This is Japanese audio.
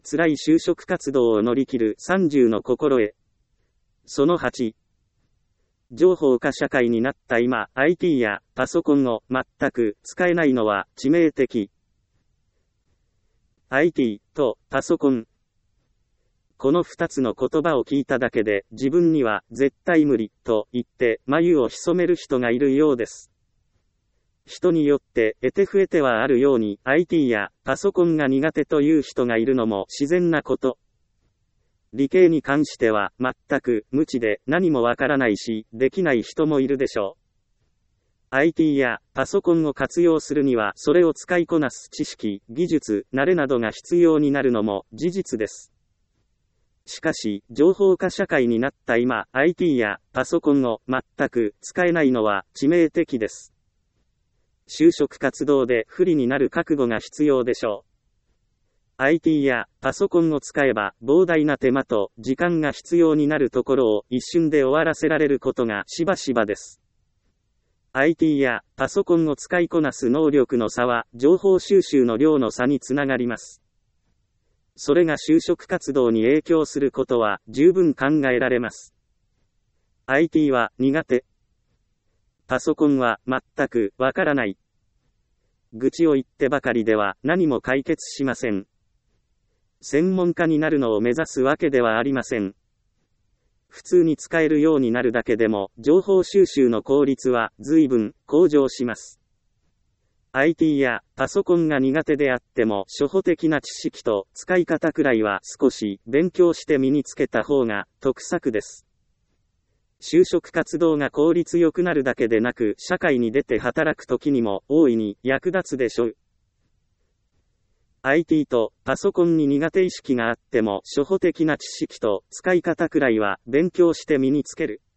辛い就職活動を乗り切る30の心得。その8。情報化社会になった今、IT やパソコンを全く使えないのは致命的。IT とパソコン。この2つの言葉を聞いただけで自分には絶対無理と言って眉を潜める人がいるようです。人によって得手不得手はあるように IT やパソコンが苦手という人がいるのも自然なこと。理系に関しては全く無知で何もわからないしできない人もいるでしょう。IT やパソコンを活用するにはそれを使いこなす知識、技術、慣れなどが必要になるのも事実です。しかし、情報化社会になった今、IT やパソコンを全く使えないのは致命的です。就職活動で不利になる覚悟が必要でしょう。IT やパソコンを使えば膨大な手間と時間が必要になるところを一瞬で終わらせられることがしばしばです。IT やパソコンを使いこなす能力の差は情報収集の量の差につながります。それが就職活動に影響することは十分考えられます。IT は苦手。パソコンは全くわからない。愚痴を言ってばかりでは何も解決しません。専門家になるのを目指すわけではありません。普通に使えるようになるだけでも情報収集の効率は随分向上します。IT やパソコンが苦手であっても初歩的な知識と使い方くらいは少し勉強して身につけた方が得策です。就職活動が効率よくなるだけでなく社会に出て働く時にも大いに役立つでしょう。IT とパソコンに苦手意識があっても初歩的な知識と使い方くらいは勉強して身につける。